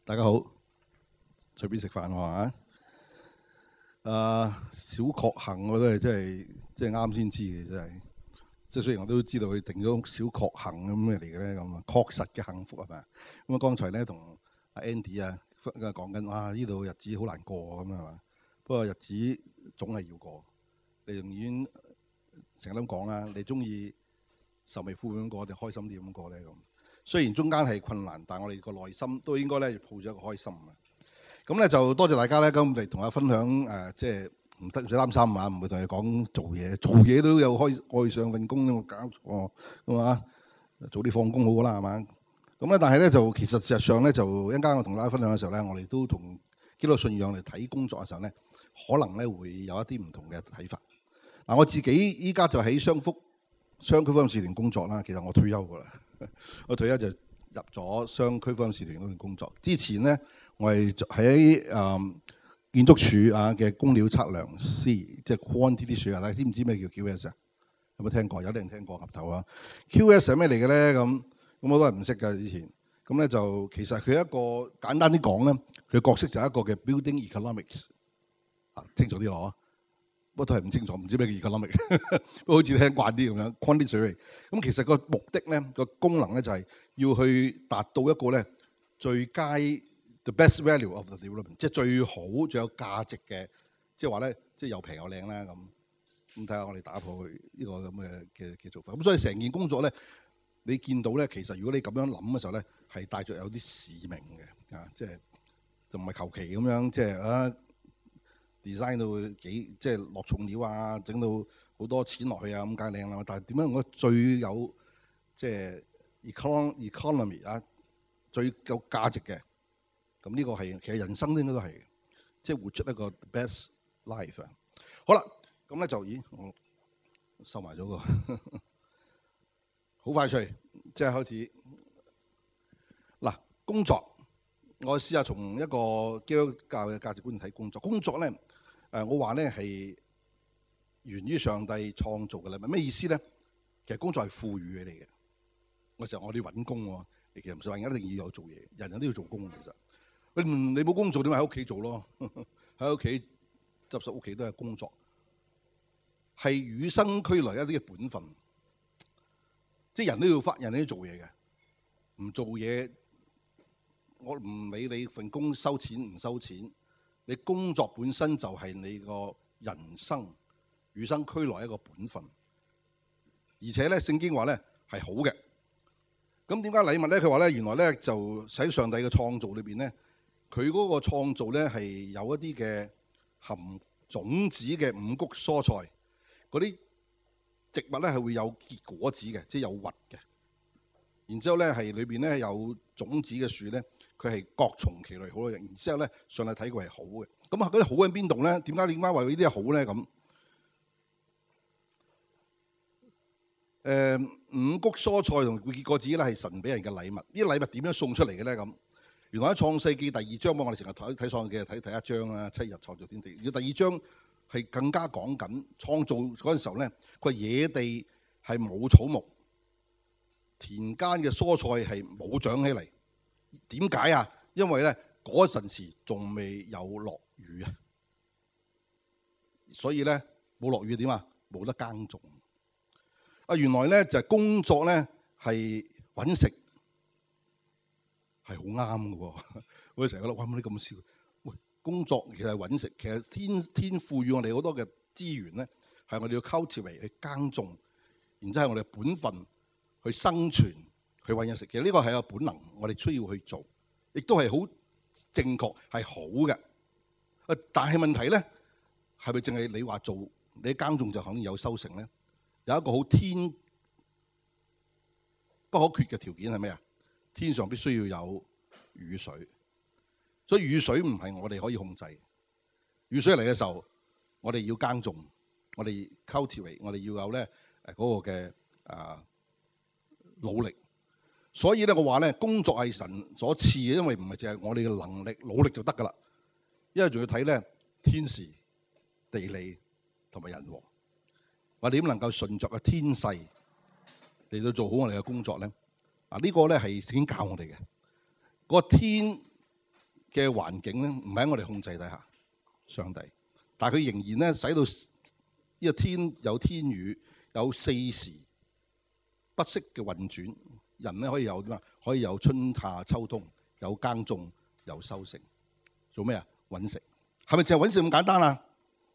大家好，隨便食飯喎嚇。小確幸我都係真係啱先知嘅，真係。即係雖然我都知道佢定咗小確幸咁咩嚟嘅咧，咁啊確實嘅幸福係咪？咁啊剛才咧同阿 Andy 啊講緊，哇呢度日子好難過咁啊嘛。不過日子總係要過，你永遠成日咁講啦，你中意愁眉苦面咁過定開心啲咁過咧咁。雖然中間係困難，但係我哋個內心都應該咧抱住一個開心啊！咁咧就多謝大家咧，今日同我分享即係唔使擔心啊，唔會同你講做嘢都有愛上份工，我搞錯係嘛？早啲放工好啦係嘛？咁咧但係咧就其實事實上咧就一陣間我同大家分享嘅時候咧，我哋都同基督信仰嚟睇工作嘅時候咧，可能咧會有一啲唔同嘅睇法。嗱，我自己依家就喺商區福音使團工作啦。其實我退休㗎啦。我退休就入咗商區福音使團嗰邊工作。之前咧，我係喺建築署嘅工料測量師，即係 quantity surveyor。大家知唔知咩叫 QS 啊？有冇聽過？有啲人聽過岌頭啊。QS 係咩嚟嘅咧？咁我都係唔識㗎之前。咁咧就其實佢一個簡單啲講咧，佢角色就係一個嘅 building economics。清楚啲咯。我都係唔清楚，唔知咩叫 economic， 不過好似聽慣啲咁樣 quantity survey。咁其實個目的咧，個功能咧就係要去達到一個咧最佳 the best value of the development， 即係最好最有價值嘅，即係話咧，即係又平又靚啦咁。咁睇下我哋打破佢呢個咁嘅做法。咁所以成件工作咧，你見到咧，其實如果你咁樣諗嘅時候咧，係帶著有啲使命嘅即係就唔係求其咁樣，即係design 到幾即係落重料啊，整到好多錢落去啊，咁梗係靚啦。但係點樣我最有即係 economy 最有價值嘅？咁呢個係其實人生應該都係即係活出一個 best life 啊。好啦，咁咧就我收埋咗個好快脆，即係開始嗱工作。我試下從一個基督教嘅價值觀睇工作。工作咧，我話咧係源於上帝創造嘅禮物。咩意思咧？其實工作係賦予俾你嘅。我成日我哋揾工喎，其實唔係話一定要有做嘢，人人都要做工。其實你冇工做，點解喺屋企做咯？喺屋企執拾屋企都係工作，係與生俱來一啲嘅本分。即係人都要返，人都要做嘢嘅，唔做嘢。我唔理你份工收錢唔收錢，你工作本身就係你個人生與生俱來一個本分，而且咧聖經話咧係好嘅。咁點解禮物咧？佢話咧原來咧就喺上帝嘅創造裏邊咧，佢嗰個創造咧係有一啲嘅含種子嘅五穀蔬菜，嗰啲植物咧係會有結果子嘅，即係有核嘅。然之後咧係裏邊咧有種子嘅樹咧。佢係各從其類好多人，然之後咧上帝睇佢係好嘅。咁嗰啲好喺邊度咧？點解話呢啲係好咧？咁五穀蔬菜同結果子咧係神俾人嘅禮物。呢啲禮物點樣送出嚟嘅咧？咁原來喺創世記第2章，我哋成日睇創世記睇1章啦，7日創造天地。如果第2章係更加講緊創造嗰陣時候咧，佢話野地係冇草木，田間嘅蔬菜係冇長起嚟。點解啊？因為咧嗰陣時仲未有落雨啊，所以咧冇落雨點啊？冇得耕種啊！原來咧就係工作咧係揾食係好啱嘅喎。我哋成日覺得哇，乜你咁笑？喂，工作其實係揾食，其實天賦予我哋好多嘅資源咧，係我哋要 cultivate 去耕種，然之後係我哋本分去生存。去揾嘢食，其實呢個係個本能，我哋需要去做，亦都係好正確，係好嘅。但係問題咧，係咪淨係你話做，你耕種就肯定有收成咧？有一個好天不可缺嘅條件係咩啊？天上必須要有雨水，所以雨水唔係我哋可以控制。雨水嚟嘅時候，我哋要耕種，我哋 cultivate， 我哋要有咧嗰個嘅努力。所以咧，我話咧，工作係神所賜嘅，因為唔係淨係我哋嘅能力、努力就得噶啦。因為仲要睇咧天時、地利同埋人和。我哋點能夠順着個天勢嚟到做好我哋嘅工作咧？呢個咧係聖經教我哋嘅。個天嘅環境咧，唔喺我哋控制底下，上帝，但係佢仍然咧使到呢個天有天雨，有四時不息嘅運轉，人咧可以有點啊？可以有春夏秋冬，有耕種，有收成，做咩啊？揾食，係咪淨係揾食咁簡單啊？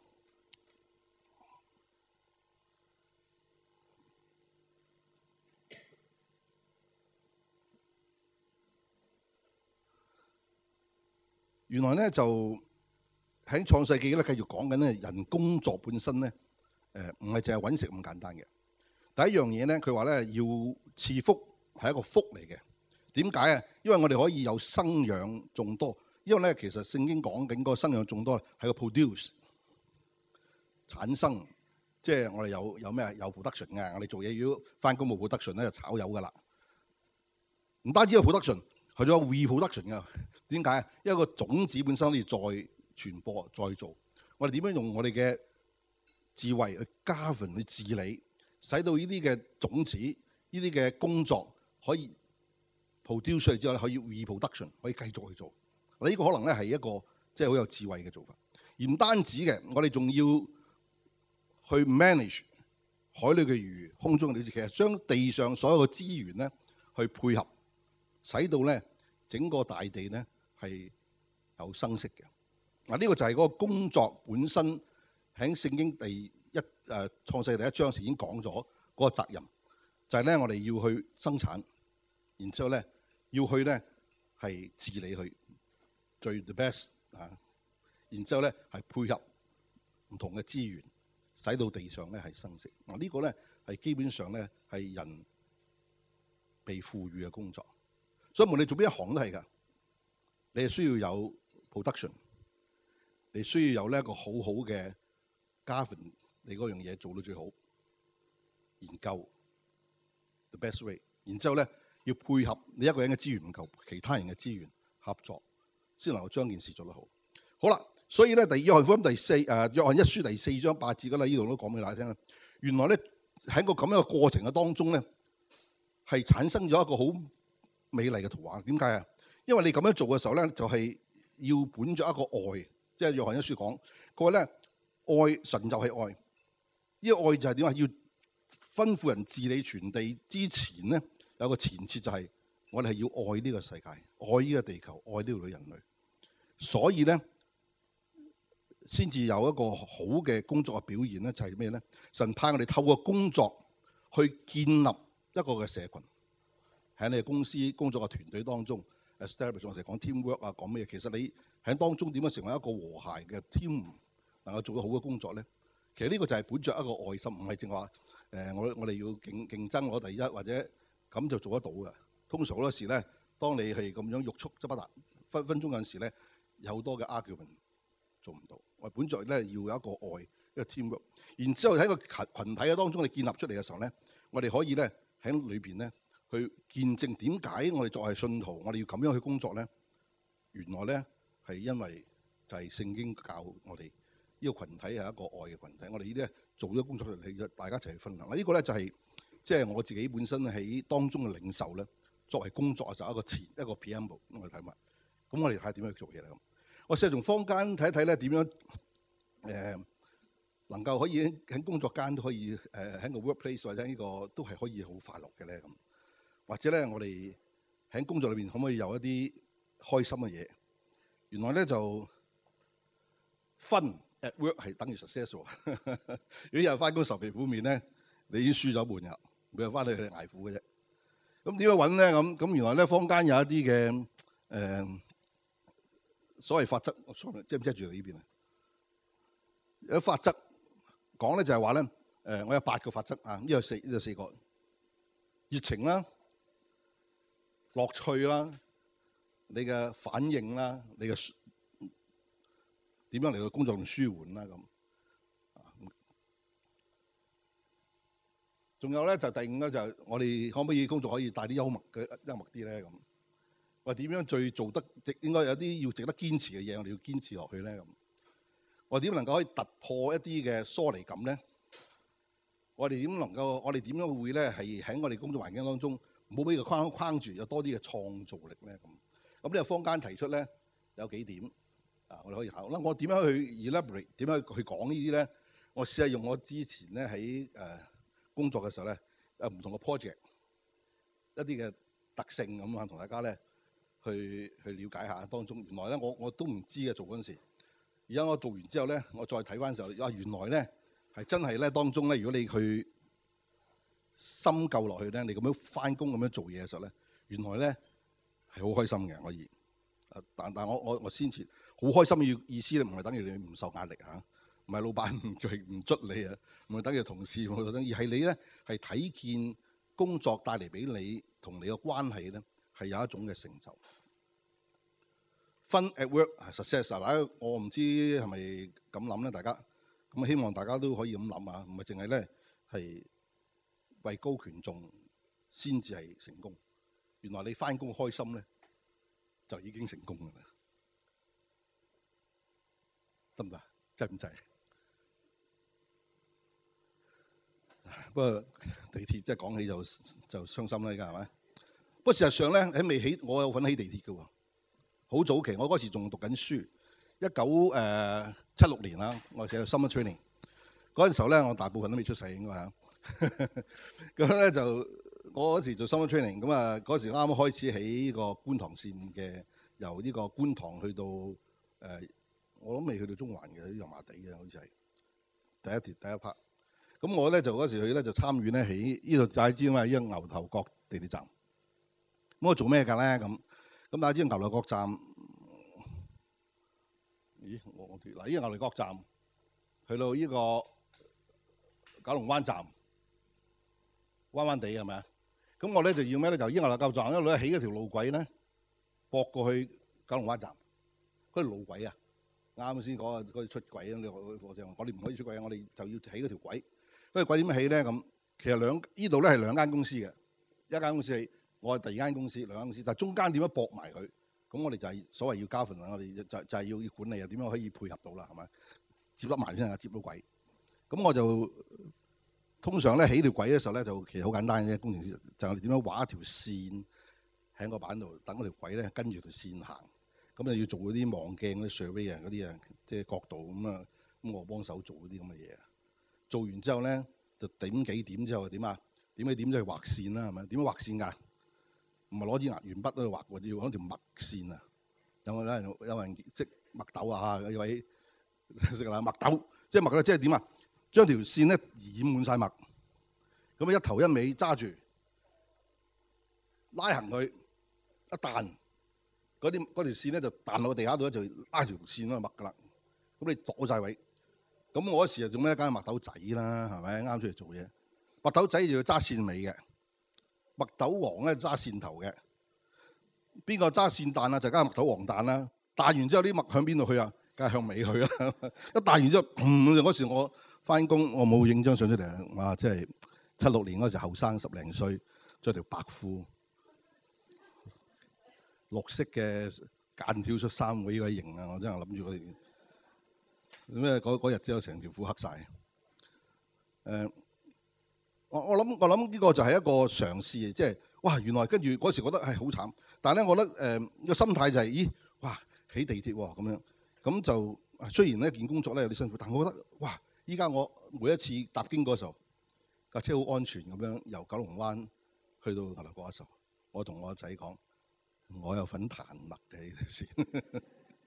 原來咧就喺創世記咧繼續講緊咧，人工作本身咧唔係淨係揾食咁簡單嘅。第一樣嘢咧，佢話咧要賜福係一個福嚟嘅。點解啊？因為我哋可以有生養眾多。因為咧其實聖經講緊嗰個生養眾多係個 produce 產生，即係我哋有咩啊？有 production 嘅。我哋做嘢如果翻工冇 production 咧就炒魷噶啦。唔單止有 production， 係仲有 reproduction 㗎。點解啊？因為個種子本身可以再傳播、再做。我哋點樣用我哋嘅智慧去 govern 去治理，使到呢啲嘅種子、呢啲嘅工作可以 produce 出嚟之後咧，可以 reproduction 可以繼續去做。嗱，呢個可能咧係一個即係好有智慧嘅做法。而唔單止嘅，我哋仲要去 manage 海裏嘅魚、空中嘅鳥，其實將地上所有嘅資源咧去配合，使到咧整個大地咧係有生息嘅。嗱，呢個就係嗰個工作本身喺聖經創世第一章時已經講咗嗰個責任，就係咧我哋要去生產，然之後咧要去咧係治理佢最 the best 啊，然之後咧係配合唔同嘅資源，使到地上咧係生息。嗱，呢個咧係基本上咧係人被賦予嘅工作。所以無論你做邊一行都係㗎，你係需要有 production， 你需要有呢一個好好嘅 govern 你嗰樣嘢做到最好，研究 the best way， 然之後咧要配合你一個人嘅資源唔夠，其他人嘅資源合作，先能夠將件事做得好。好啦，所以咧約翰福音約翰一書第4章8節嗰啦，呢度都講俾大家聽啦。原來咧喺個咁樣嘅過程嘅當中咧，係產生咗一個好美麗嘅圖畫。點解啊？因為你咁樣做嘅時候咧，就係要本着一個愛，即係約翰一書講，佢話咧愛神就係愛。呢個愛就係點啊？要吩咐人治理全地之前咧，有個前設就係我哋係要愛呢個世界，愛呢個地球，愛呢個人類。所以咧，先至有一個好嘅工作嘅表現咧，就係咩咧？神派我哋透過工作去建立一個嘅社群。喺你哋公司工作嘅團隊當中 ，establish 我哋講 teamwork 啊，講咩嘢？其實你喺當中點樣成為一個和諧嘅 team， 能夠做到好嘅工作咧？其實呢個就係本着一個愛心，唔係淨話我哋要競爭攞第一或者咁就做得到嘅。通常好多時咧，當你係咁樣欲速則不達，分鐘有陣時咧有好多嘅 argument 做唔到。我本着咧要有一個愛，一個 teamwork， 然之後喺個群體嘅當中你建立出嚟嘅時候咧，我哋可以咧喺裏邊咧去見證點解我哋作為信徒，我哋要咁樣去工作咧。原來咧係因為就係聖經教我哋。呢個群體係一個愛嘅群體，我哋呢啲做咗工作嚟，大家一齊去分享。呢個咧就係即係我自己本身喺當中嘅領袖咧，作為工作就一個一個 preamble。我哋睇埋，咁我哋睇下點樣去做嘢啦。咁我試下從坊間睇一睇咧，點樣能夠可以喺工作間都可以喺個 workplace 或者呢個都係可以好快樂嘅咧咁。或者咧，我哋喺工作裏邊可唔可以有一啲開心嘅嘢？原來咧就分。At work 係等於 successful。如果有人翻工愁眉苦面咧，你已經輸咗一半㗎，每日翻去捱苦嘅啫。咁點樣揾咧？咁原來咧坊間有一啲嘅所謂法則，即係唔知住喺呢邊啊？有法則講咧就係話咧我有8個法則啊，呢個4個熱情啦、樂趣啦、你嘅反應啦、你嘅點樣嚟到工作同舒緩啦咁，仲有咧就第5咧就係我哋可唔可以工作可以帶啲幽默啲咧咁？我點樣最做得應該有啲要值得堅持嘅嘢，我哋要堅持落去咧咁。我點能夠可以突破一啲嘅疏離感咧？我哋點樣會咧係喺我哋工作環境當中唔好俾個框住，有多啲嘅創造力咧咁？咁呢個坊間提出咧有幾點我哋可以考啦。我點樣去 elaborate？ 點樣去講呢啲咧？我試下用我之前咧喺工作嘅時候咧，有唔同嘅 project 一啲嘅特性咁啊，同大家咧去了解下當中。原來咧我都唔知嘅做嗰陣時，而家我做完之後咧，我再睇翻嘅時候，原來咧係真係咧當中咧，如果你去深究落去咧，你咁樣翻工咁樣做嘢嘅時候咧，原來咧係好開心嘅可以。但我先前好開心嘅意思咧，唔係等於你唔受壓力嚇，唔係老闆唔捽你啊，唔係等於同事而係你咧係睇見工作帶嚟俾你同你嘅關係咧係有一種嘅成就。Fun at work success 啊！我唔知係咪咁諗咧，大家咁希望大家都可以咁諗啊，唔係淨係咧係位高權重先至係成功。原來你翻工開心咧，就已經成功㗎啦，得唔得？制唔制？不過地鐵即係講起就傷心啦，而家係咪？不過事實上咧，喺未起，我有份起地鐵嘅喎。好早期，我嗰時仲讀緊書，1976年啦，我寫 summer training 嗰陣時候咧，我大部分都未出世應該嚇。咁咧就我嗰時做 summer training，咁啊嗰時啱啱開始起呢個觀塘線嘅，由呢個觀塘去到我諗未去到中環嘅，油麻地嘅好似係第一 part。咁我咧就嗰時去咧就參與咧起呢度，大家知啊嘛，呢個牛頭角地鐵站。咁我做咩㗎咧？咁大家知牛頭角站，咦？我嗱呢個牛頭角站去到呢個九龍灣站，彎彎地係咪啊？咁我咧就要咩咧？就呢個牛頭角站一路起嗰條路軌咧，駁過去九龍灣站。嗰條路軌啊，啱先講嗰個出軌啊！我哋唔可以出軌啊！我哋就要起嗰條軌。嗰條軌點樣起咧？咁其實呢度咧係兩間公司嘅，一間公司係我係第二間公司，兩間公司，但係中間點樣駁埋佢？咁我哋就係所謂要交份啊！我哋就係要管理啊，點樣可以配合到啦？係咪接得埋先啊？接到軌。咁我就通常咧起條軌嘅時候咧，就其實好簡單嘅啫。工程師就係我哋點樣畫一條線喺個板度，等嗰條軌咧跟住條線行。咁就要做嗰啲望鏡嗰啲 survey 啊，嗰啲啊，即係角度咁啊，咁我幫手做嗰啲咁嘅嘢。做完之後咧，就點幾點之後點啊？點幾點就去畫線啦，係咪？點樣畫線㗎？唔係攞支鉛筆喺度畫喎，要攞條墨線啊！有人即墨斗啊？有位識啦，墨斗即係墨斗，即係點啊？將條線咧染滿晒墨，咁啊一頭一尾揸住拉行佢一彈。嗰條線咧就彈落個地下度咧，就拉條線嗰度墨噶啦。咁你度晒位，咁我嗰時就做咩？梗係墨斗仔啦，係咪啱出嚟做嘢？墨斗仔就要揸線尾嘅，墨斗王咧揸線頭嘅。邊個揸線彈啊？就梗係墨斗王彈啦。彈完之後啲墨向邊度去啊？梗係向尾去啦。一彈完之後，嗰時我翻工，我冇影張相出嚟啊！哇，即係76年嗰時後生10零歲，着條白褲。綠色嘅間條恤衫，呢個型啊！我真係諗住佢哋咩嗰日之後成條褲黑晒。我諗呢個就係一個嘗試，即係哇！原來跟住嗰時覺得係好慘，但係咧，我覺得個心態就係咦哇起地鐵喎咁樣，咁就雖然呢件工作咧有啲辛苦，但我覺得哇！依家我每一次搭經過嘅時候，架車好安全咁樣由九龍灣去到牛頭角嘅時候，我同我仔講。我有份彈墨嘅呢條線。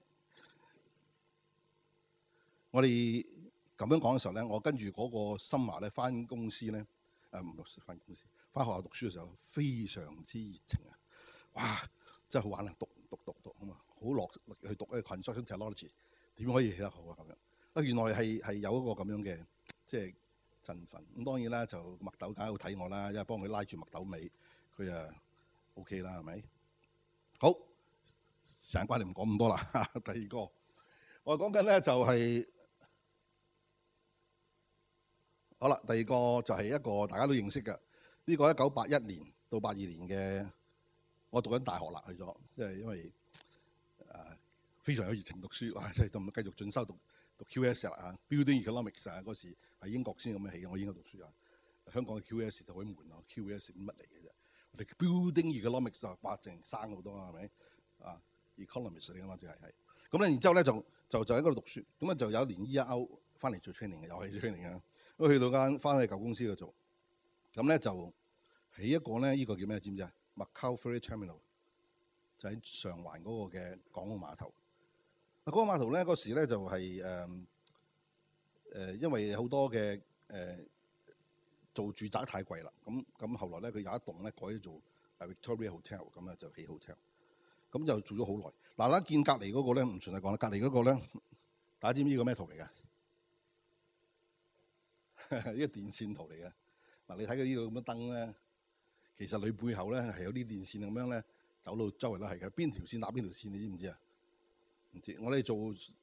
我哋咁樣講嘅時候咧，我跟住嗰個心華咧翻公司咧，唔係翻公司，翻學校讀書嘅時候非常之熱情啊！哇，真係好玩啊！讀啊嘛，好落力去讀咧 construction technology， 點可以起得好啊咁樣？啊，原來係有一個咁樣嘅即係振奮。咁當然啦，就墨斗梗係好睇我啦，因為幫佢拉住墨斗尾，佢啊 OK 啦，係咪？好，時間關係唔講咁多啦。第二個，我講緊咧就係好啦。第二個就係一個大家都認識嘅呢個1981年到82年嘅，我讀緊大學啦，去咗，即係因為非常有熱情讀書，哇！即係咁繼續進修讀 QS 啊 ，Building Economics 啊，嗰時係英國先咁樣起嘅，我英國讀書啊，香港嘅 QS 就好悶啊 ，QS 乜嚟嘅啫？我哋 Building Economics 就哇，淨生好多啦，係咪啊？ economist 嚟㗎嘛，即係。咁咧，然之後咧就喺嗰度讀書，咁啊就有一年 year out 翻嚟做 training 嘅，又係 training 嘅。咁去到翻去舊公司度做，咁咧就起一個咧，呢個叫咩？知唔知啊？Macau Ferry Terminal 就喺上環嗰個嘅港澳碼頭。嗰個碼頭咧嗰時咧就係因為好多嘅做住宅太貴啦，咁後來咧佢有一棟咧改咗做 Victoria Hotel， 咁啊就起 hotel， 咁就做咗好耐。嗱，見隔離嗰個咧唔全係講啦，隔離嗰個咧，大家知唔知呢個咩圖嚟㗎？呢個電線圖嚟嘅。嗱，你睇佢呢度咁嘅燈咧，其實佢背後咧係有啲電線咁樣咧走到周圍都係嘅。邊條線打邊條線，你知唔知啊？唔知。我哋做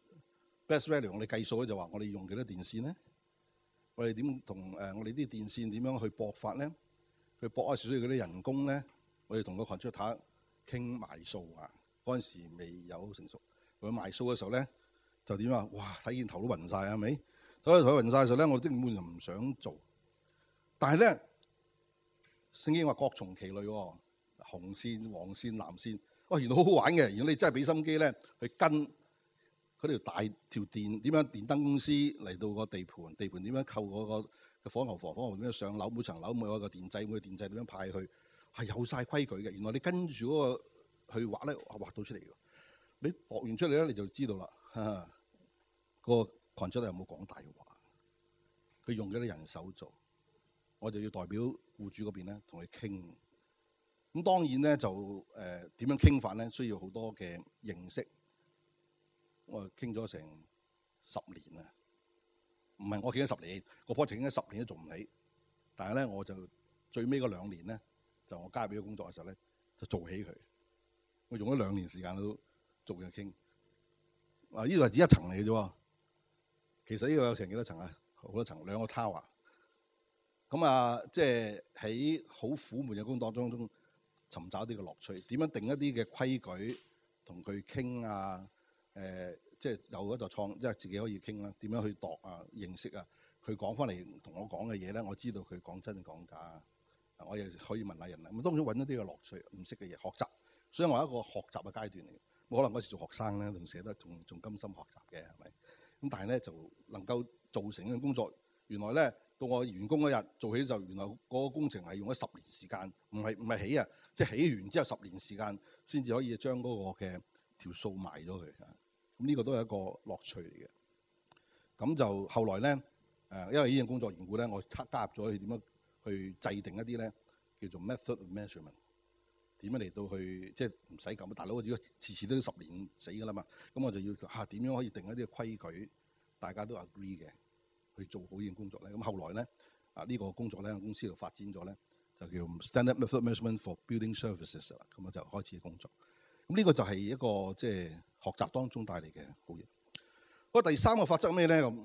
best value， 我哋計數咧就話我哋用幾多電線咧？我哋點同我哋啲電線點樣去駁法咧？去駁少少嗰啲人工咧，我哋同個 contractor 傾埋數啊！嗰陣時未有成熟，佢賣數嘅時候咧就點啊？哇！睇見頭都暈晒，係咪？睇到頭暈晒嘅時候咧，我根本就唔想做。但係咧，聖經話各從其類喎，紅線、黃線、藍線，哇！原來好好玩嘅。如果你真係俾心機咧，去跟嗰條大條電點樣電燈公司嚟到個地盤點樣扣嗰個火牛房點樣上樓，每層樓每有一個電掣，每個電掣點樣派去，係有晒規矩嘅。原來你跟住嗰個去畫咧，畫到出嚟嘅。你畫完出嚟咧，你就知道啦。個 contractor 有冇講大話？佢用幾多人手做？我就要代表戶主嗰邊咧，同佢傾。咁當然咧就點樣傾法咧，需要好多嘅認識。我傾咗成10年啊，唔係我傾咗10年，個 project 傾咗10年都做唔起。但係咧，我就最尾嗰2年咧，就我加入呢個工作嘅時候咧，就做起佢。我用咗2年時間都做嘅傾。呢度係只一層嚟嘅啫喎。其實呢個有成幾多層啊？好多層，2個 tower。咁啊，即係喺好苦悶嘅工作當中尋找啲嘅樂趣。點樣定一啲嘅規矩，同佢傾啊？即係有一個即係自己可以傾啦。點樣去度啊？認識啊？佢講翻嚟同我講嘅嘢咧，我知道佢講真講假。我亦可以問下人啦。咁當然揾一啲嘅樂趣，唔識嘅嘢學習。所以我係一個學習嘅階段嚟嘅。可能嗰時做學生咧，仲寫得仲甘心學習嘅係咪？咁但係咧就能夠做成呢個工作。原來咧到我完工嗰日做起就原來嗰個工程係用咗10年時間，唔係起啊，即係起完之後10年時間先至可以將嗰個嘅條數埋咗佢。咁呢個都係一個樂趣嚟嘅。咁就後來咧因為呢樣工作緣故咧，我加入咗去點樣去制定一啲咧叫做 method of measurement。點樣嚟到去即係唔使咁，大佬如果次都10年死㗎啦嘛，咁我就要點樣可以定一啲規矩，大家都 agree 嘅，去做好呢件工作咧。咁後來咧呢個工作咧喺公司度發展咗咧，就叫 Standard Method Measurement for Building Services 啦。咁我就開始工作。咁呢個就係一個即係學習當中帶嚟嘅好嘢。不過第3個法則咩咧？咁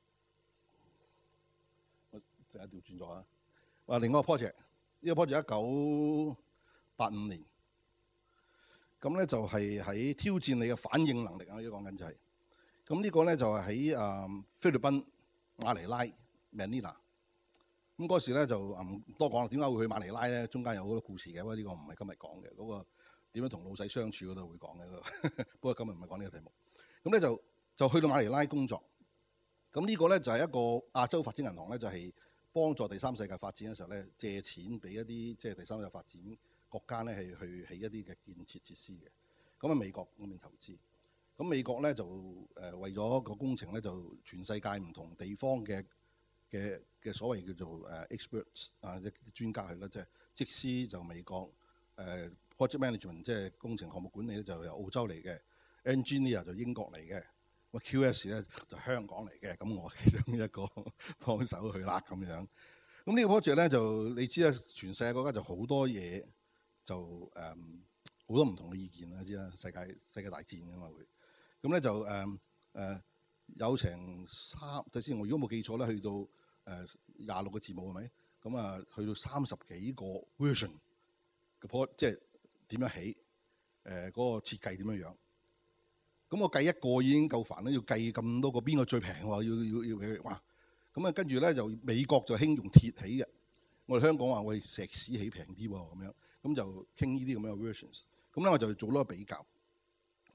我第一調轉咗啊！話另外一個 project，呢個 project 1985年，咁咧就係喺挑戰你嘅反應能力啊！呢講緊就係，咁呢個咧就係喺菲律賓馬尼拉 Manila。咁嗰時咧就唔多講啦。點解會去馬尼拉咧？中間有好多故事嘅，不過呢個唔係今日講嘅。嗰個點樣同老細相處嗰度會講嘅。不過今日唔係講呢個題目。咁咧就去到馬尼拉工作。咁呢個咧就係一個亞洲發展銀行咧，就係幫助第三世界發展嘅時候咧，借錢俾一啲即係第三世界發展國家咧，係去起一啲嘅建設設施嘅。咁喺美國嗰邊投資。咁美國咧就為咗個工程咧，就全世界唔同地方嘅所謂叫做experts 即係專家去啦，即師就美國project management 即係工程項目管理咧，就由澳洲嚟嘅 engineer 就英國嚟嘅。QS 咧就香港嚟嘅，咁我其中一個幫手去啦咁樣。咁呢個 project 咧就你知啦，全世界國家就好多嘢，就好多唔同嘅意見啦，知啦，世界大戰㗎嘛會。咁咧就有成頭先我如果冇記錯咧，去到26個字母係咪？咁啊去到30幾個 version 嘅 project，即係點樣起嗰個設計點樣樣。咁我計一個已經夠煩啦，要計咁多個邊個最平喎？要佢哇！咁啊跟住咧就美國就興用鐵起嘅，我哋香港話喂石屎起平啲喎咁樣，咁就傾呢啲咁樣嘅 versions。咁咧我就做咗個比較。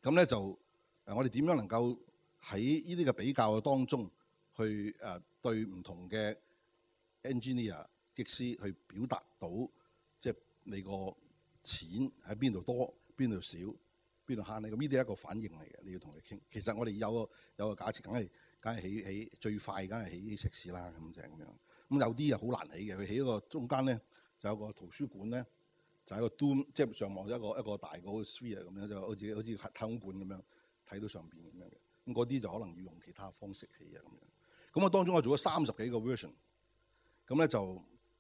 咁咧就我哋點樣能夠喺呢啲嘅比較當中去對唔同嘅 engineer 技師去表達到，即係你個錢喺邊度多、邊度少、邊度慳咧？咁呢啲係一個反應嚟嘅，你要同佢傾。其實我哋有個假設，梗係起最快，梗係起石屎啦，咁就係咁樣。咁有啲又好難起嘅，佢起一個中間咧就有個圖書館咧，就係個 dome，即係上望一個大個 sphere 咁樣，就好似太空館咁樣睇到上邊咁樣嘅。咁嗰啲就可能要用其他方式起啊咁樣。咁我當中我做咗30幾個 version， 咁咧就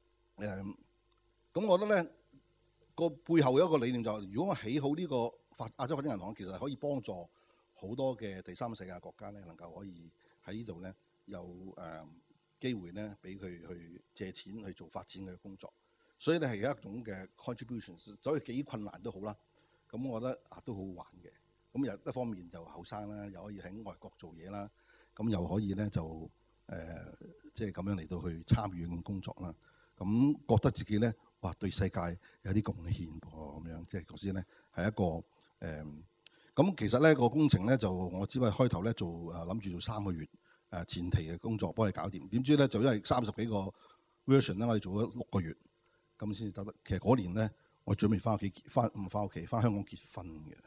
咁我覺得咧個背後有一個理念就係，如果我起好呢個亞洲發展銀行，其實可以幫助好多嘅第三世界國家咧，能夠可以喺呢度咧有機會咧，俾佢去借錢去做發展嘅工作。所以咧係一種嘅 contribution， 所以幾困難都好啦。咁我覺得都好好玩嘅。咁又一方面就後生啦，又可以喺外國做嘢啦，咁又可以咧就即係咁樣嚟到去參與工作啦。咁覺得自己咧，哇對世界有啲貢獻噃咁樣。即係頭先咧係一個咁其實咧個工程咧就我只係開頭咧做諗住做3個月前期嘅工作幫你搞掂。點知咧就因為30幾個 version 咧，我哋做咗6個月咁先至走得。其實嗰年咧我準備翻屋企唔翻屋企，翻香港結婚嘅。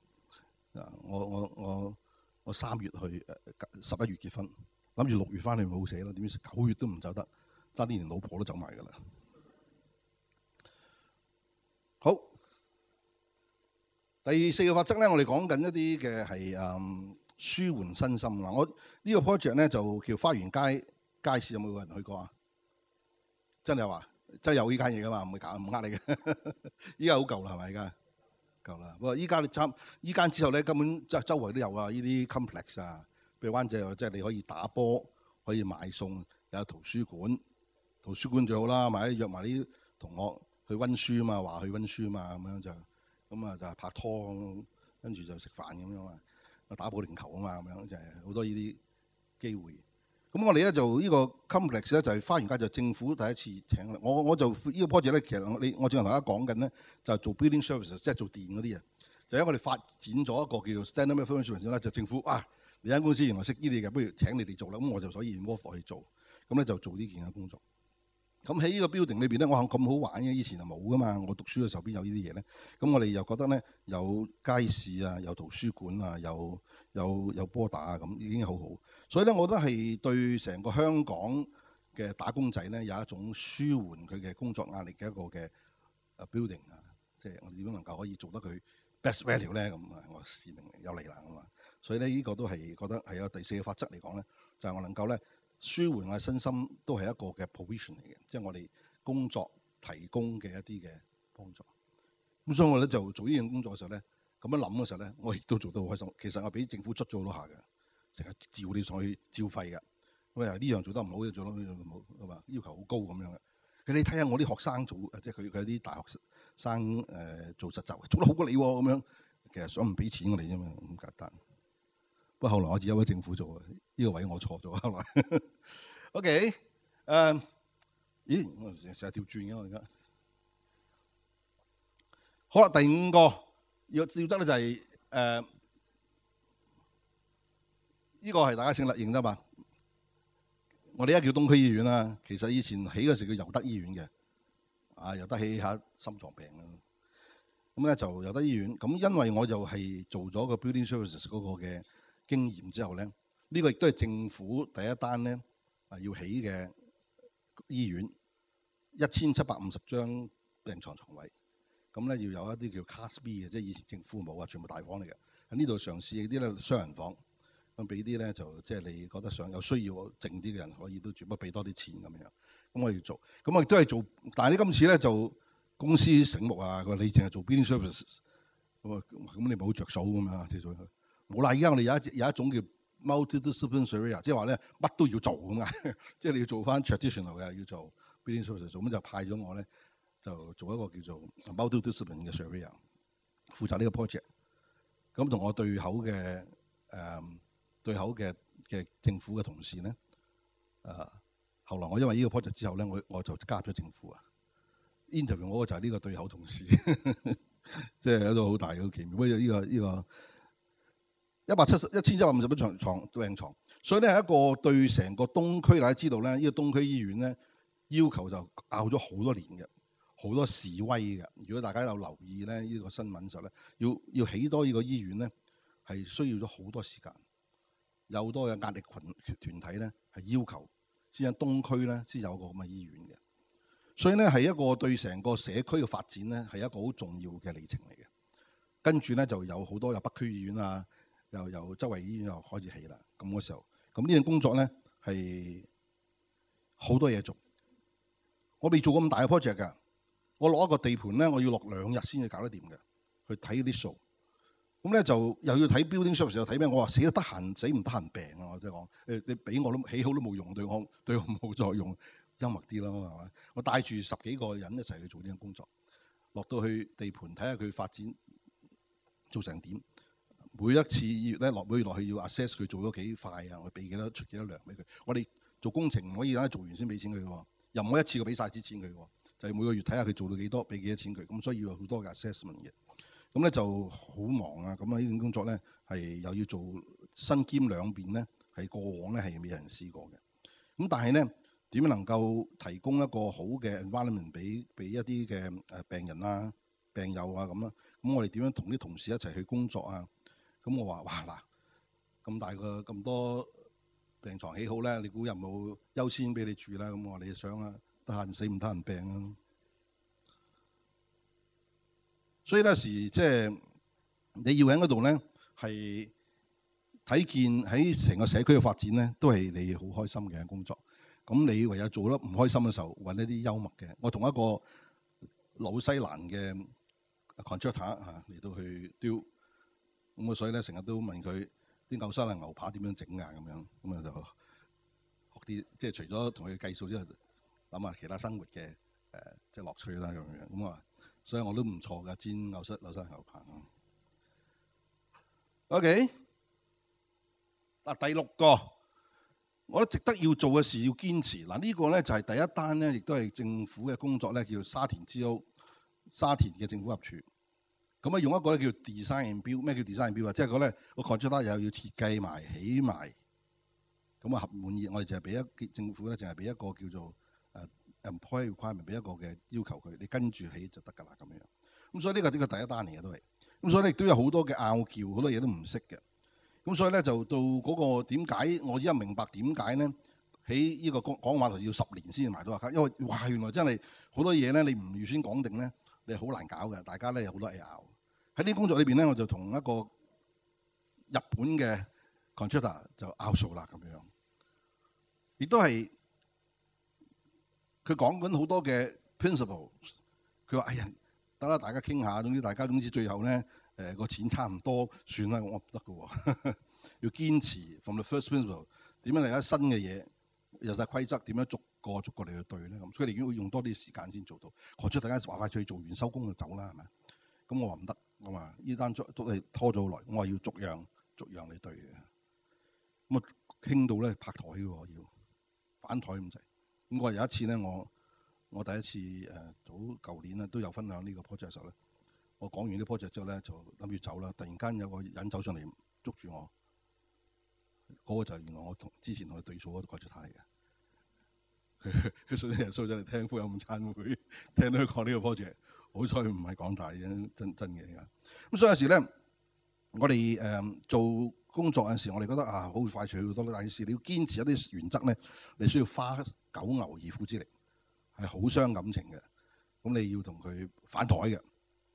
我3月去11月結婚，諗住6月翻去冇死咯。點知9月都唔走得，差啲連老婆都走埋㗎啦。好，第4個法則咧，我哋講緊一啲嘅係舒緩身心啦。我呢個 project 咧就叫花園街市，有冇人去過啊？真係話真係有呢間嘢㗎嘛？唔會搞唔呃你嘅。依家好舊啦，係咪？而家夠啦。不過依家你依間之後咧，根本即係周圍都有啊！呢啲 complex 啊，譬如灣仔即係你可以打波，可以買餸，有圖書館。圖書館最好啦，約埋啲同學去温書啊嘛，話去温書啊嘛，咁樣就係拍拖，跟住就食飯咁樣啊，打保齡球啊嘛，咁樣就係好多呢啲機會。咁我哋咧就呢個 complex 咧就係花園街，就政府第一次請我就呢個 project 咧，其實我正同大家講緊咧，就係做 building services， 即係做電嗰啲啊。就因為我哋發展咗一個叫做 standard information 咧，就政府你間公司原來識呢啲嘅，不如請你哋做啦。咁我就所以 involve 去做，咁咧就做呢件嘅工作。咁喺呢個 building 裏邊咧，我諗咁好玩嘅，以前就冇噶嘛。我讀書嘅時候邊有呢啲嘢咧？咁我哋又覺得咧，有街市啊，有圖書館啊，有波打啊，咁已經好好。所以咧，我覺得係對成個香港嘅打工仔咧，有一種舒緩佢嘅工作壓力嘅一個嘅 building 啊，即係我哋點樣能夠可以做得佢 best value 咧？咁我使命有嚟啦咁啊。所以咧，呢個都係覺得係有第4個法則嚟講咧，就係我能夠咧。舒緩我身心都係一個嘅 provision 嚟嘅，即係我哋工作提供嘅一啲嘅幫助。咁所以我咧就做呢樣工作嘅時候咧，咁樣諗嘅時候咧，我亦都做得好開心。其實我俾政府捽咗好多下嘅，成日照你上去照肺嘅。咁啊呢樣做得唔好，呢樣做得唔好，係嘛？要求好高咁樣嘅。你睇下我啲學生做，即係佢啲大學生做實習，做得好過你喎咁樣。其實想唔俾錢我哋啫嘛，咁簡單。不過後來我自己喺政府做啊，呢個位我錯咗。後來 OK， 咦，我成日調轉嘅我而家。好啦，第5個要得咧就係呢個係大家認得嘛？我哋而家叫東區醫院啦，其實以前起嗰時叫尤德醫院嘅，尤德起下心臟病啦。咁咧就尤德醫院，咁因為我就係做咗個 building services 嗰個嘅經驗之後咧，呢個亦都係政府第一單咧要起嘅醫院，1750張病床位，咁咧要有一啲叫 Class B 嘅，即係以前政府冇啊，全部大房嚟嘅。喺呢度嘗試啲咧雙人房，咁俾啲咧就即係你覺得想有需要靜啲嘅人可以都全部俾多啲錢咁樣。咁我要做，咁我亦都係做，但係呢今次咧就公司醒目啊，佢話你淨係做 building services，咁你冇着數咁樣即係做。冇啦！而家我哋有一種叫 multidisciplinary surveyor，即係話咧乜都要做咁解，即係你要做翻 traditional 嘅，要做 building services，咁就派咗我咧就做一個叫做 multidisciplinary 嘅 surveyor， 負責呢個 project。咁同我對口嘅政府嘅同事咧，後來我因為呢個 project 之後咧，我就加入咗政府啊。interview 我就係呢個對口同事，即係一個好大嘅奇妙。不過呢個。 1151張病床，所以咧係一個對成個東區，大家知道咧，呢個東區醫院咧要求就拗咗好多年嘅，好多示威嘅。如果大家有留意咧呢個新聞嘅時候咧，要起多呢個醫院咧係需要咗好多時間，有好多嘅壓力團體咧係要求先喺東區咧先有個咁嘅醫院嘅。所以咧係一個對成個社區嘅發展咧係一個好重要嘅里程嚟嘅。跟住咧就有好多有北區醫院啊，又周圍醫院又開始起啦。咁嗰時候，咁呢樣工作咧係好多嘢做。我未做咁大嘅 project 㗎，我攞一個地盤咧，我要落2日先至搞得掂嘅，去睇啲數。咁咧就又要睇 building service，又睇咩？我話死得閒，死唔得閒病啊！我即係講你俾我都起好都冇用，對我冇作用。幽默啲咯，係嘛？我帶住10幾個人一齊去做呢樣工作，落到去地盤睇下佢發展做成點。每一次月咧每月落去要 assess 佢做咗幾快啊，我俾幾多出幾多糧俾佢。我哋做工程唔可以等佢做完先俾錢佢喎，又唔可以一次過俾晒啲錢佢喎，就係每個月睇下佢做到幾多，俾幾多錢佢。咁所以要有好多嘅 assessment 嘅。咁咧就好忙啊！咁啊呢種工作咧係又要做身兼兩邊咧，係過往咧係未有人試過嘅。咁但係咧點樣能夠提供一個好嘅 environment 俾一啲嘅病人啊、病友啊咁啦？咁我哋點樣同啲同事一齊去工作啊？咁我話哇嗱，咁大個咁多病床起好咧，你估有冇優先俾你住啦？咁我話你想啊，得閒死唔得閒病啊！所以有時即係你要喺嗰度咧，係睇見喺成個社區嘅發展咧，都係你好開心嘅工作。咁你唯有做得唔開心嘅時候，揾一啲幽默嘅。我同一個紐西蘭嘅 contractor 嚟到去雕，咁啊所以咧成日都問佢啲紐西蘭牛扒點樣整啊咁樣，咁啊就學啲即係除咗同佢計數之外，諗下其他生活嘅即係樂趣啦咁樣。咁啊，所以我都唔錯㗎，煎紐西蘭牛扒。OK， 嗱第6個。我覺得值得要做嘅事要堅持。嗱呢個咧就係第一單咧，亦都係政府嘅工作咧，叫沙田 GO 沙田嘅政府合署。咁啊用一個咧叫 design and build。咩叫 design and build 啊？即係嗰咧個 contractor 又要設計埋起埋，咁啊合滿意。我哋就係俾政府咧，淨係俾一個叫做employee requirement，俾一個嘅要求佢，你跟住起就得㗎啦咁樣。咁所以呢個第一單嚟嘅都係。咁所以咧亦都有好多嘅拗撬，好多嘢都唔識嘅。咁所以咧就到嗰個點解，我而家明白點解咧喺呢個港碼頭要10年先至埋到卡，因為哇原來真係好多嘢咧，你唔預先講定咧，你好難搞嘅。大家咧有好多嘢拗。喺呢啲工作裏邊咧，我就同一個日本嘅 contractor 就拗數啦咁樣，亦都係佢講緊好多嘅 principle。佢話：哎呀，得啦，大家傾下，總之最後咧。個錢差唔多算啦，我唔得嘅喎，要堅持 from the first principle。點樣嚟緊新嘅嘢有晒規則，點樣逐個嚟去對咧？咁所以你要用多啲時間先做到。何出大家話快脆做完收工就走啦，係咪？咁我話唔得，我話呢單都係拖咗好耐，我話要逐樣嚟對嘅。咁啊傾到咧拍台嘅喎，要反台咁滯。咁我話有一次咧，我第一次早舊年咧都有分享呢個 project 嘅時候咧。我講完啲 project 之後咧，就諗住走啦。突然間有個人走上嚟捉住我，嗰個就係原來我之前同佢對數嗰個 contractor 嚟嘅。佢上咗日數咗嚟聽福音午餐會，聽到佢講呢個 project， 好彩唔係講大嘅，真嘅。咁所以有時咧，我哋做工作有時，我哋覺得好快脆好多，但係有時你要堅持一啲原則咧，你需要花九牛二虎之力，係好傷感情嘅。咁你要同佢反台嘅。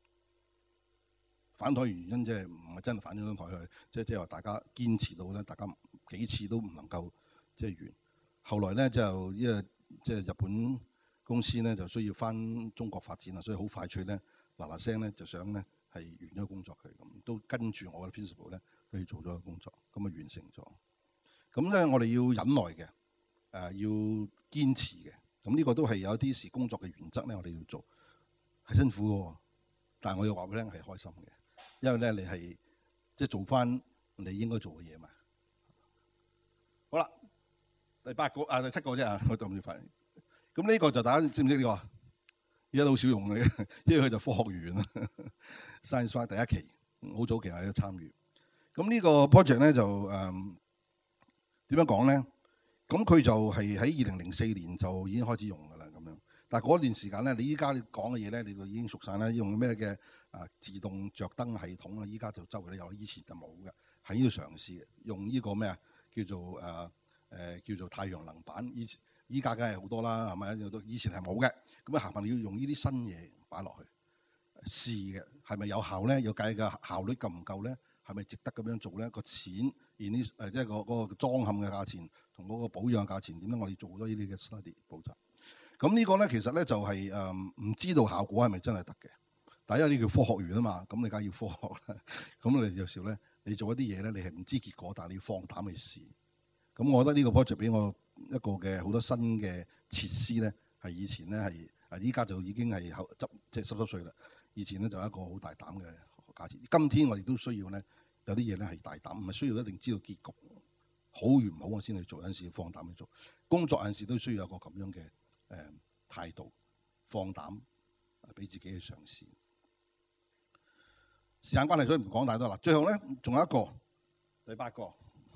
反台原因即係唔係真係反咗張台去，即係話大家堅持到咧，大家幾次都唔能夠即係完。後來咧就因為即係日本公司咧就需要翻中國發展啦，所以好快脆咧嗱聲咧就想咧係完咗工作佢，咁都跟住我嘅 principle 咧去做咗個工作，咁啊完成咗。咁咧我哋要忍耐嘅，要堅持嘅。咁呢個都係有啲時工作嘅原則咧，我哋要做係辛苦嘅，但係我要話俾你聽係開心嘅。因為咧，你係即係做翻你應該做嘅嘢嘛。好啦，第7個啫啊，我就唔要快。咁呢個就大家知唔知呢個？而家都好少用嘅，因為佢就科學園啊 ，Science Park 第1期，好早期我都參與。 咁呢個 project 咧就點樣講咧？咁佢就係喺2004年就已經開始用㗎啦，咁樣。但係嗰段時間咧，你依家講嘅嘢咧，你就已經熟晒啦。用咩嘅自動着燈系統啊？依家就周圍都有，以前就冇嘅，喺呢度嘗試用呢個咩啊？叫做叫做太陽能板。依家梗係好多啦，係咪？以前係冇嘅。咁啊，行行你要用呢啲新嘢擺落去試嘅，係咪有效咧？要計嘅效率夠唔夠咧？係咪值得咁樣做咧？個錢而呢即係嗰個裝嵌嘅價錢同嗰個保養價錢點樣？我哋做咗呢啲嘅 study 步驟。咁呢個咧其實咧就係唔知道效果係咪真係得嘅。但係因為呢叫科學園啊嘛，咁你梗係要科學啦。咁你有時候咧，你做一啲嘢咧，你係唔知結果，但係你要放膽去試。咁我覺得呢個 project 俾我一個嘅好多新嘅設施咧，係以前咧係依家就已經係即係濕碎啦。以前咧就一個好大膽嘅價錢。今天我哋都需要咧有啲嘢咧係大膽，唔係需要一定知道結局好與唔好我先去做，有陣時要放膽去做。工作有陣時都需要有個咁樣嘅態度，放膽俾自己去嘗試。時間關係，所以唔講太多啦。最後咧，仲有一個第8個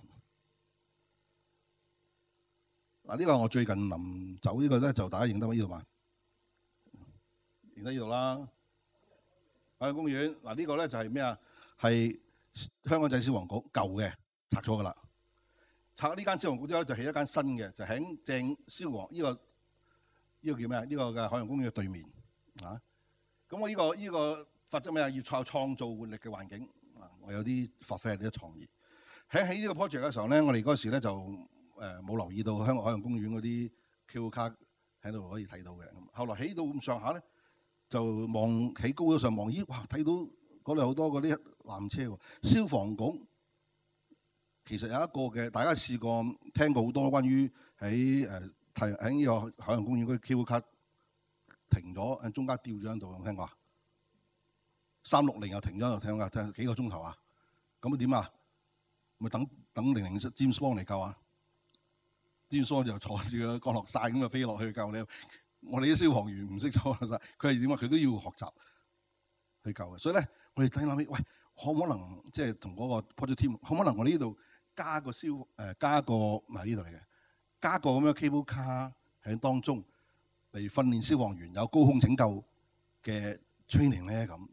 嗱，呢個我最近臨走呢個咧，就大家認得呢度嘛？認得呢度啦。海洋公園嗱，呢個咧就係咩啊？係香港仔消防局舊嘅拆咗㗎啦。拆呢間消防局之後就起一間新嘅，就喺正消防呢個叫咩啊？呢個嘅海洋公園嘅對面啊。咁我呢個法則咩啊？要創造活力嘅環境啊！我有啲發揮啲創意。喺起呢個 project 嘅時候咧，我哋嗰時咧就冇留意到香港海洋公園嗰啲 Q 卡喺度可以睇到嘅。後來起到咁上下咧，就望起高咗上望，咦哇！睇到嗰度好多嗰啲纜車喎。消防局其實有一個嘅，大家試過聽過好多關於喺呢個海洋公園嗰啲 Q 卡停咗，中間吊咗喺度，有冇聽過啊？360又停咗喺度，聽幾個鐘頭啊？咁點啊？咪等007 James Bond 嚟救啊！James Bond就坐住個降落傘咁就飛落去救你。我哋啲消防員唔識坐落傘，佢係點啊？佢都要學習去救嘅。所以咧，我哋諗起，喂，可唔可能即係同嗰個 project team，可唔可能我哋呢度加個加個唔係呢度嚟嘅，加個咁樣 cable car 喺當中嚟訓練消防員有高空拯救嘅 training 咧咁。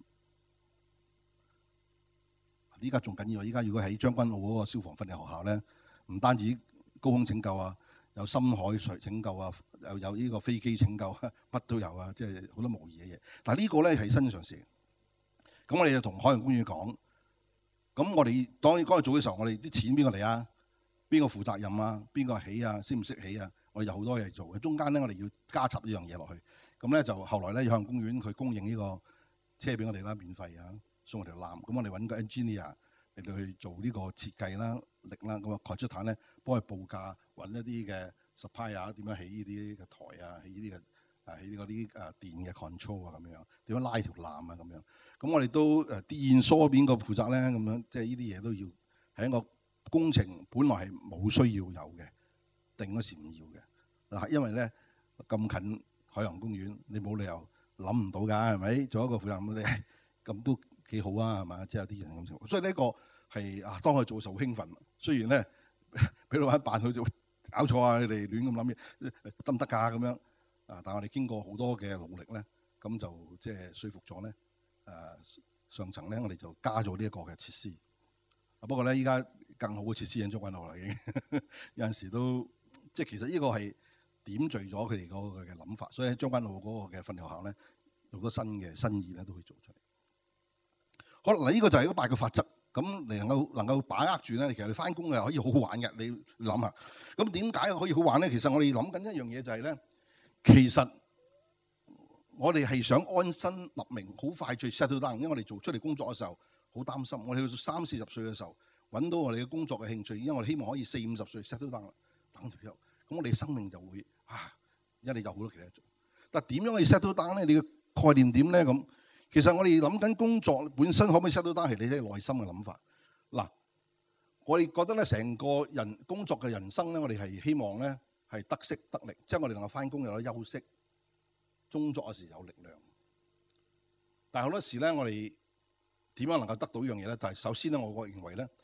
依家仲緊要，依家如果喺將軍澳嗰個消防訓練學校咧，唔單止高空拯救啊，有深海拯救啊，又有呢個飛機拯救，乜都有啊，即係好多模擬嘅嘢。但係呢個咧係新嘗試。咁我哋就同海洋公園講，咁我哋當然嗰日做嘅時候，我哋啲錢邊個嚟啊？邊個負責任啊？邊個起啊？識唔識起啊？我哋有好多嘢做嘅。中間咧，我哋要加插呢樣嘢落去。咁咧就後來咧，海洋公園佢供應呢個車俾我哋啦，免費啊！送我條纜，咁我哋揾個 engineer 嚟到去做呢個設計啦、力啦，咁啊 contractor 咧幫佢報價，揾一啲嘅 supplier 點樣起呢啲嘅台啊，起呢啲嘅起嗰啲電嘅 control 啊咁樣，點樣拉條纜啊咁樣。咁我哋都電疏邊個負責咧？咁樣即係呢啲嘢都要係一個工程，本來係冇需要有嘅，定嗰時唔要嘅嗱，因為咧咁近海洋公園，你冇理由諗唔到㗎，係咪？做一個負責人你咁都幾好啊，係嘛？即係有啲人咁情況，所以呢個係當佢做嘅時候好興奮。雖然咧俾老闆扮佢做搞錯啊，你哋亂咁諗嘢得唔得㗎咁樣啊？但係我哋經過好多嘅努力咧，咁就即係說服咗咧上層咧，我哋就加咗呢一個嘅設施。不過咧，依家更好嘅設施喺將軍澳啦，已經有陣時都即係其實呢個係點綴咗佢哋嗰個嘅諗法。所以喺將軍澳嗰個嘅訓練學校咧，好多新嘅新意咧都可以做出嚟。好嗱，呢個就係嗰8個法則，咁你能夠把握住咧，其實你翻工又可以好好玩嘅。你諗下，咁點解可以好玩咧？其實我哋諗緊一樣嘢就係咧，其實我哋係想安身立命，好快脆 settle down。因為我哋做出嚟工作嘅時候好擔心，我哋去到30-40歲嘅時候揾到我哋嘅工作嘅興趣，因為我哋希望可以40-50歲 settle down 等退休，咁我哋生命就會因為你有好多其他嘢做。但點樣可以 settle down 咧？你嘅概念點咧？咁其實我哋諗緊工作本身可唔可以 set 到單係你啲內心嘅諗法。嗱，我哋覺得咧，成個人工作嘅人生咧，我哋係希望咧係得息得力，即係我哋能夠翻工有得休息，工作嘅時有力量。但係好多時咧，我哋點樣能夠得到呢樣嘢咧？但係首先咧，我認為咧，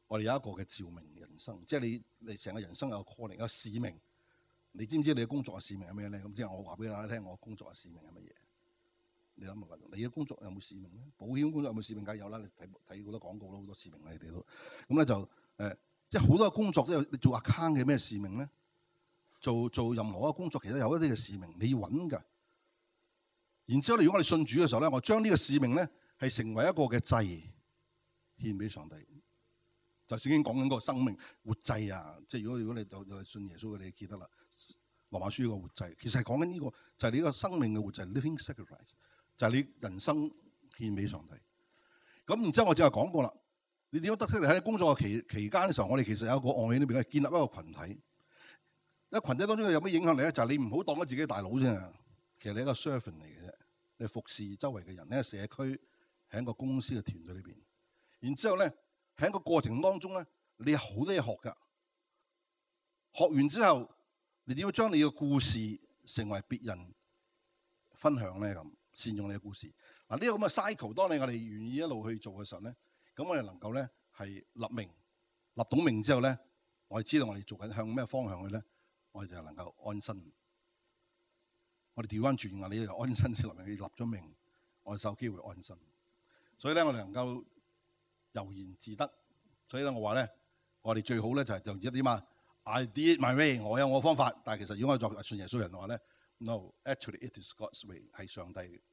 我哋有一個嘅召命人生，即係你成個人生有個 calling，有個使命。你知唔知你嘅工作嘅使命係咩咧？咁即係我話俾大家聽，我工作嘅使命係乜嘢？你諗下，你嘅工作有冇使命咧？保險工作有冇使命？梗係有啦，你睇好多廣告啦，好多使命你哋都。咁咧就即係好多工作都有。你做 account 嘅咩使命咧？做任何一個工作，其實有一啲嘅使命，你要揾㗎。然之後，如果我哋信主嘅時候咧，我將呢個使命咧係成為一個嘅祭獻俾上帝。就聖經講緊嗰個生命活祭啊，即係如果你就信耶穌嘅，你記得啦。羅馬書個活祭，其實係講緊呢個就係你個生命嘅活祭 ，living sacrifice， 就係你人生獻俾上帝。咁然之後我就係講過啦，你點樣得識？你喺工作嘅期間嘅時候，我哋其實有一個愛喺呢邊咧，建立一個群體。喺群體當中有咩影響力咧？就係你唔好當咗自己大佬啫。其實你係一個 servant 嚟嘅啫，你服侍周圍嘅人，你喺社區，喺一個公司嘅團隊裏邊。然之後咧。喺個過程當中咧，你有好多嘢學㗎。學完之後，你點樣將你嘅故事成為別人分享咧？咁善用你嘅故事。嗱，呢個咁嘅 cycle，當我哋願意一路去做嘅時候咧，咁我哋能夠咧係立命，立到命之後咧，我哋知道我哋做緊向咩方向去咧，我哋就能夠安身。我哋調翻轉啊，你又安身先立命，你立咗命，我哋就有機會安身。所以咧，我哋能夠悠然自得，所以咧我話咧，我哋最好咧就係一啲嘛 ，I did my way， 我有我方法。但係其實如果我作信耶穌人嘅話咧 ，no，actually it is God's way， 係上帝嘅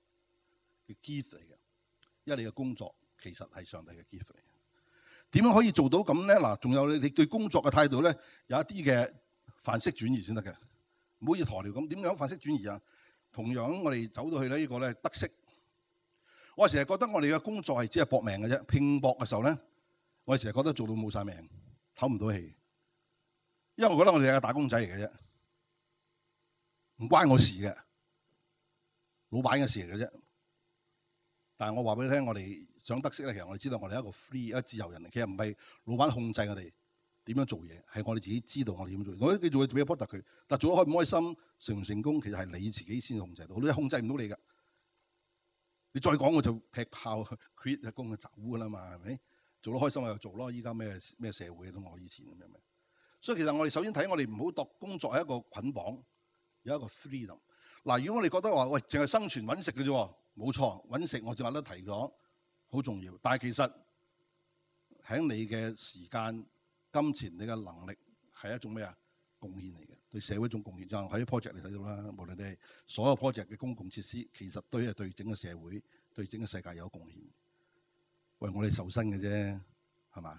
gift 嚟嘅。因為你嘅工作其實係上帝嘅 gift 嚟嘅。點樣可以做到咁咧？嗱，仲有你對工作嘅態度咧，有一啲嘅範式轉移先得嘅，唔好似鴕鳥咁。點樣範式轉移啊？同樣我哋走到去咧呢個咧得識。我成日覺得我哋嘅工作係只係搏命嘅啫，拼搏嘅時候咧，我哋成日覺得做到冇晒命，唞唔到氣。因為我覺得我哋係個打工仔嚟嘅啫，唔關我事嘅，老闆嘅事嚟嘅啫。但係我話俾你聽，我哋想得識咧，其實我哋知道我哋係一個 free 一個自由人嚟，其實唔係老闆控制我哋點樣做嘢，係我哋自己知道我哋點樣做。我你做嘢俾個 product 佢，但係做得開唔開心，成唔成功，其實係你自己先控制到，你控制唔到你㗎。你再講我就劈炮 quit 嘅工就走㗎啦嘛，係咪？做得開心我就做咯。依家咩社會都我以前咁樣。所以其實我哋首先睇我哋唔好當工作係一個捆綁，有一個 freedom。嗱，如果我哋覺得話喂，淨係生存揾食嘅啫，冇錯，揾食我正話都提咗好重要。但係其實喺你嘅時間、金錢、你嘅能力係一種咩啊？貢獻嚟嘅，對社會一種貢獻。就喺啲 project 你睇到啦，無論你係所有 project 嘅公共設施，其實都係對整個社會、對整個世界有貢獻。喂，我哋受薪嘅啫，係嘛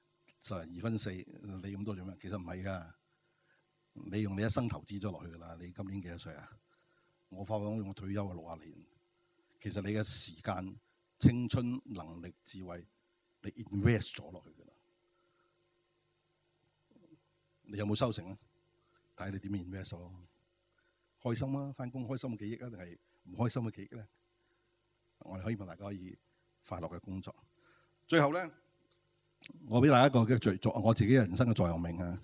？10人2分4，你咁多做咩？其實唔係㗎，你用你一生投資咗落去㗎啦。你今年幾多歲啊？我發覺我退休係60年。其實你嘅時間、青春、能力、智慧，你 invest 咗落去㗎啦。你有冇收成咧？睇你點 invest 咯。開心啊，翻工開心嘅記憶啊，定係唔開心嘅記憶咧？我哋希望大家可以快樂嘅工作。最後咧，我俾大家一個嘅我自己人生嘅座右銘啊。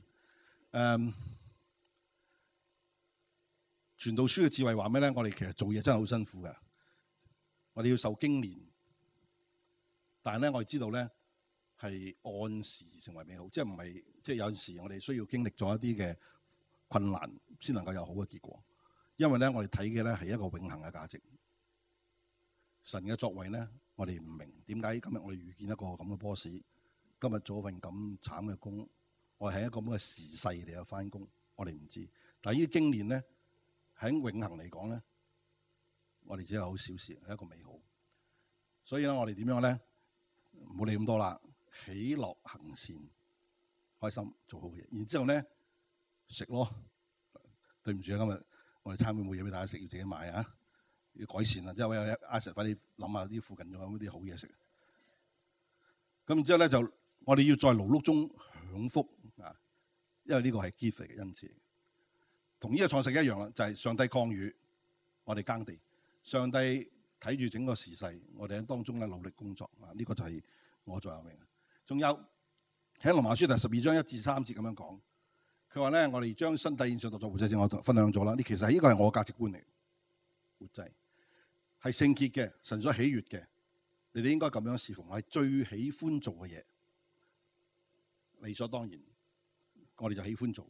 傳道書嘅智慧話咩咧？我哋其實做嘢真係好辛苦㗎。我哋要受經練，但係咧，我哋知道咧係按時成為美好，即係唔係即係有陣時我哋需要經歷咗一啲嘅困難，先能夠有好嘅結果。因為咧，我哋睇嘅咧係一個永恆嘅價值。神嘅作為咧，我哋唔明點解今日我哋遇見一個咁嘅 boss，今日做份咁慘嘅工，我係喺一個咁嘅時勢嚟去翻工，我哋唔知。但係呢啲經驗咧，喺永恆嚟講咧，我哋只係好小事，係一個美好。所以咧，我哋點樣咧？唔好理咁多啦，喜樂行善，開心做好嘢。然之後咧，食咯。對唔住啊，今日我哋餐會冇嘢俾大家食，要自己買啊。要改善啊！即係我有阿 Sir，快啲諗下啲附近仲有冇啲好嘢食。咁然之後咧，就我哋要在勞碌中享福啊！因為呢個係 gift 嘅恩賜，同呢個創世一樣啦，就係上帝降雨，我哋耕地。上帝睇住整個時勢，我哋喺當中咧努力工作啊！呢個就係我座右銘。仲有喺羅馬書第12章1至3節咁樣講，佢話咧：我哋將身體獻上當作活祭，我分享咗啦。呢其實呢個係我嘅價值觀嚟，活祭。係聖潔嘅，神所喜悅嘅，你哋應該咁樣侍奉，我係最喜歡做嘅嘢。 理所當然，我哋就喜歡做。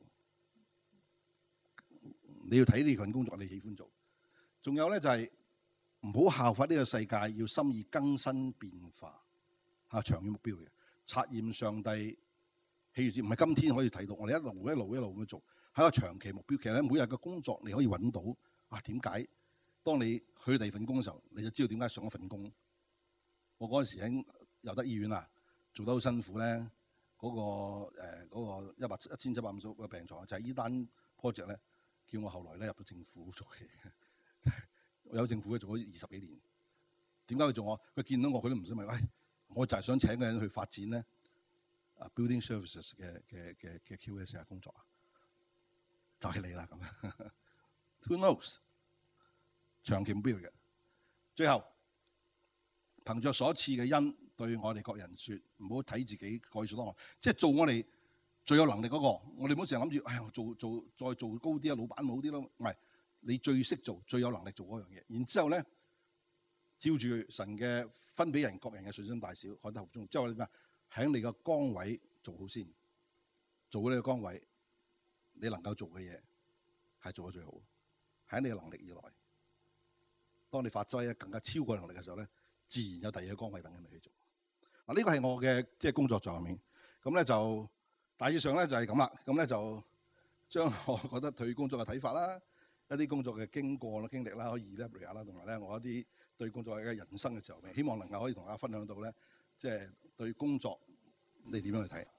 你要睇呢份工作，你喜歡做。仲有咧就係唔好效法呢個世界，要心意更新變化嚇，長遠目標嘅察驗上帝喜悅，唔係今天可以睇到，我哋一路咁樣做，係一個長期目標。其實咧，每日嘅工作你可以揾到啊，點解當你去第二份工嘅時候，你就知道點解上一份工。我嗰陣時喺尤德醫院啊，做得好辛苦咧，嗰個1750個病床就係呢單 project 咧，叫我後來咧入到政府做嘢。我有政府做咗20幾年，點解佢做我？佢見到我，佢都唔想問。我就係想請個人去發展咧building services 嘅 QS 工作啊，就係你啦咁。Who knows？ 長期目標嘅。最後憑着所賜嘅恩，對我哋各人説，唔好睇自己概數當我，即係做我哋最有能力嗰個。我哋唔好成日諗住，哎呀，再做高啲啊，老闆好啲咯。唔係，你最識做、最有能力做嗰樣嘢。然之後咧，照住神嘅分俾人各人嘅信心大小，看得合中。即係話你咩？喺你個崗位做好先，做好呢個崗位，你能夠做嘅嘢係做得最好，喺你嘅能力以內。當你發揮更加超過能力嘅時候咧，自然有第二個崗位等緊你去做。嗱，呢個係我嘅工作上面。咁咧就大致上咧就係咁啦。咁咧就將我覺得對工作嘅睇法啦，一啲工作嘅經過啦、經歷啦，可以 elaborate 啦，同埋咧我一啲對工作嘅人生嘅時候，希望能夠可以同大家分享到咧，即係對工作你點樣去睇。